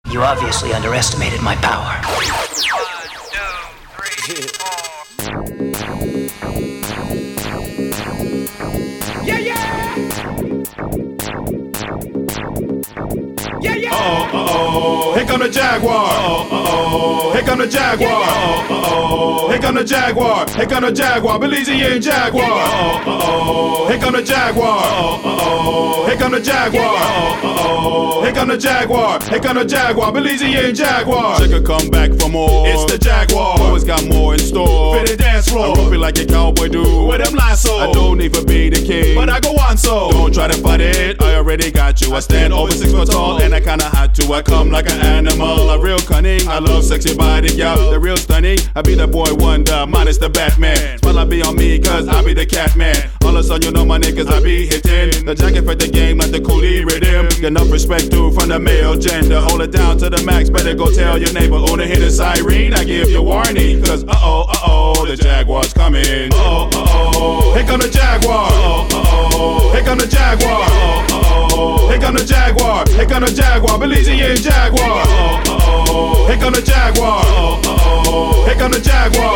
You obviously underestimated my power. 1, 2, 3, 4. Yeah, yeah! Yeah, yeah! Uh-oh, here come the Jaguar. Uh-oh, here come the Jaguar. Uh-oh, here come the Jaguar. Here come the Jaguar, Belizean Jaguar. Uh-oh, here come the Jaguar. Uh-oh, here come the Jaguar. Uh-oh, here come the Jaguar. Here come the Jaguar, Belizean Jaguar. She could come back for more. It's the Jaguar. Always got more in store. Fit the dance floor. I roll it like a cowboy do. With them lines so. I don't need to be the king, but I go on so. Don't try to fight it. I already got you. I stand over 6 foot tall, and I kinda had to. I come like an animal, a real cunning. I love sexy body, y'all. The real stunning. I be the boy wonder, minus the Batman. Spotlight be on me, cause I be the cat man. All of a sudden, you know my niggas, I be hitting. The jacket for the game like the coolie rhythm. Get enough respect too from the male gender. Hold it down to the max, better go tell your neighbor. On the hit a siren, I give you warning. Cause uh-oh, the Jaguar's coming. Uh-oh, here come the Jaguar. Uh-oh, here come the Jaguar. Uh-oh, here come the Jaguar. Here come the Jaguar, Belizean Jaguar. Uh-oh, here come the Jaguar. Uh-oh, here come the Jaguar.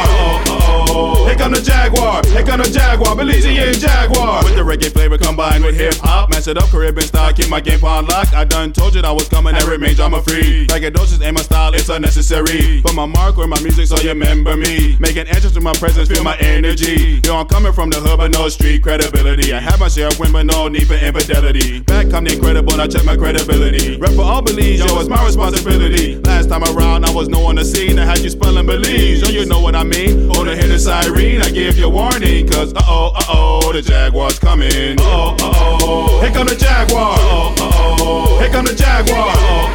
Uh-oh, here come the Jaguar. Here come the Jaguar, Belizean Jaguar. With the reggae flavor combined with hip hop, match it up, Caribbean style, keep my game on lock. I done told you that I was coming, that remains drama free. Like a doses ain't my style, it's unnecessary. Put my mark with my music so you remember me. Making entrance with my presence, feel my energy. Yo, I'm coming from the hood, but no street credibility. I have my share of win, but no need for infidelity. Back come the incredible, I check my credibility. Rep for all Belize, yo, it's my responsibility. Last time around, I was no on the scene. I had you spelling Belize, yo, you know what I mean. On the hit of siren, I give you warning. Cause uh-oh, the Jaguar's coming. Uh-oh, here come the Jaguar. Uh-oh, here come the Jaguar.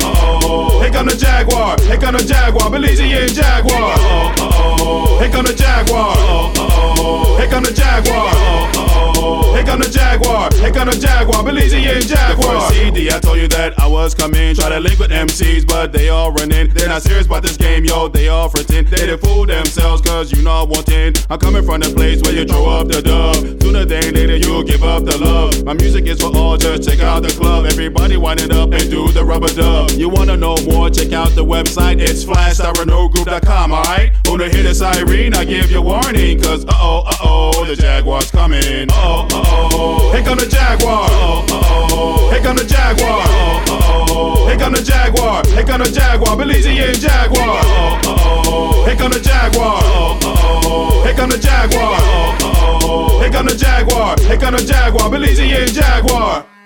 Uh-oh, here come the Jaguar. Here come the Jaguar, Belizean Jaguar. Uh-oh, here come the Jaguar. Uh-oh, here come the Jaguar. Uh-oh, here come the Jaguar. Here come the Jaguar, Belizean Jaguar. The first CD, I told you that I was coming. Try to link with MCs, but they all running. They're not serious about this game, yo, they all frontin'. They done fool themselves, cause you know I wantin'. I'm coming from the place where you throw up the dub. Sooner than later, you'll give up the love. My music is for all, just check out the club. Everybody wind it up and do the rubber dub. You wanna know more, check out the website. It's flash.renogroup.com, alright? On the hit of siren, I give you warning. Cause uh-oh, the Jaguar's coming. Uh-oh, here come the Jaguar. Uh-oh, here come the Jaguar. Uh-oh, here come the Jaguar. Here come the Jaguar, Belizean Jaguar. Uh-oh, here come the Jaguar. Uh-oh, here come the Jaguar. Uh-oh, here come the Jaguar. Here come the Jaguar, Belizean Jaguar.